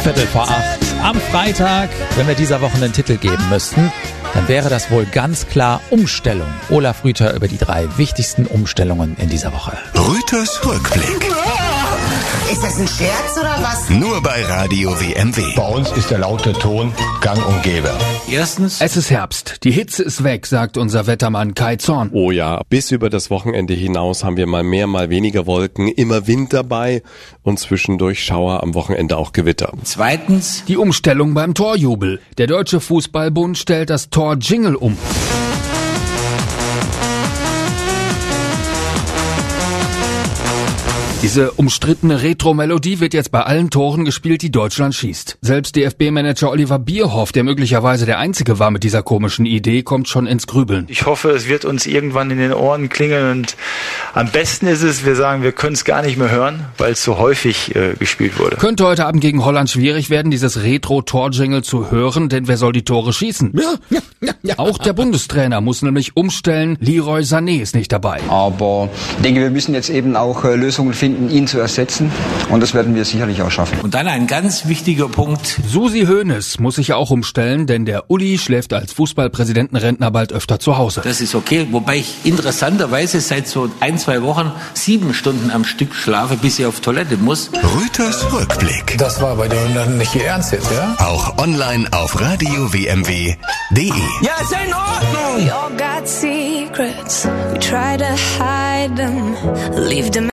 7:15 am Freitag. Wenn wir dieser Woche einen Titel geben müssten, dann wäre das wohl ganz klar Umstellung. Olaf Rüther über die 3 wichtigsten Umstellungen in dieser Woche. Rüthers Rückblick. Ist das ein Scherz oder was? Nur bei Radio WMW. Bei uns ist der laute Ton gang und gäbe. Erstens, es ist Herbst. Die Hitze ist weg, sagt unser Wettermann Kai Zorn. Oh ja, bis über das Wochenende hinaus haben wir mal mehr, mal weniger Wolken, immer Wind dabei und zwischendurch Schauer, am Wochenende auch Gewitter. Zweitens, die Umstellung beim Torjubel. Der Deutsche Fußballbund stellt das Tor-Jingle um. Diese umstrittene Retro-Melodie wird jetzt bei allen Toren gespielt, die Deutschland schießt. Selbst DFB-Manager Oliver Bierhoff, der möglicherweise der Einzige war mit dieser komischen Idee, kommt schon ins Grübeln. Ich hoffe, es wird uns irgendwann in den Ohren klingeln und am besten ist es, wir sagen, wir können es gar nicht mehr hören, weil es so häufig gespielt wurde. Könnte heute Abend gegen Holland schwierig werden, dieses Retro-Tor-Jingle zu hören, denn wer soll die Tore schießen? Ja. Auch der Bundestrainer muss nämlich umstellen. Leroy Sané ist nicht dabei. Aber ich denke, wir müssen jetzt eben auch Lösungen finden, ihn zu ersetzen. Und das werden wir sicherlich auch schaffen. Und dann ein ganz wichtiger Punkt. Susi Hoeneß muss sich auch umstellen, denn der Uli schläft als Fußballpräsidentenrentner bald öfter zu Hause. Das ist okay, wobei ich interessanterweise seit so 1-2 Wochen 7 Stunden am Stück schlafe, bis ich auf Toilette muss. Rüthers Rückblick. Das war bei dir dann nicht Ihr Ernst jetzt, ja? Auch online auf radiowmw.de. Ja, ist ja in Ordnung. We all got secrets. We try to hide them. Leave them